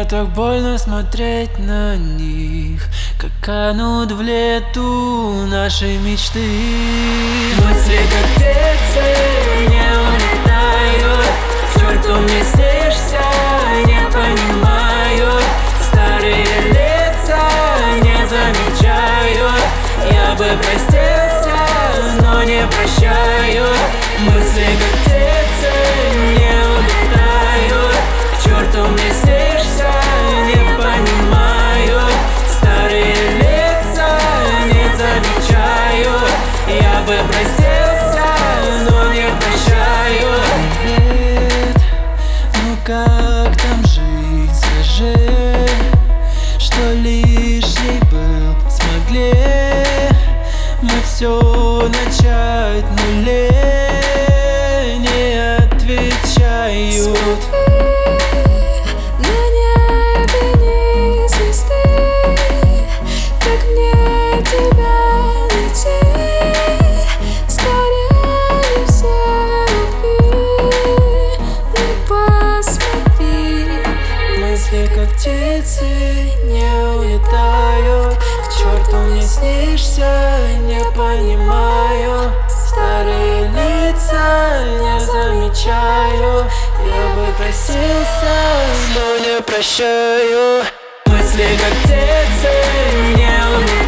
Мне так больно смотреть на них, как канут в лету наши мечты. Мысли как птицы не улетают, к черту мне снишься, не понимаю. Старые лица не замечаю, я бы простился, но не прощаю. Мысли как птицы не улетают, к черту мне снишься, не понимаю. Старые лица не замечаю, я бы простился, но не прощаю. Привет, ну как там жизнь, скажи, что лишний был, смогли мы все начать нуле, не отвечают. На небе не звезды, как мне тебя найти? Сгорели все любви, ну посмотри. Мысли как птицы не улетают, к черту мне снишься, не понимаю. Старые лица не замечаю, я бы просился, но не прощаю. Мысли как птицы не улетают,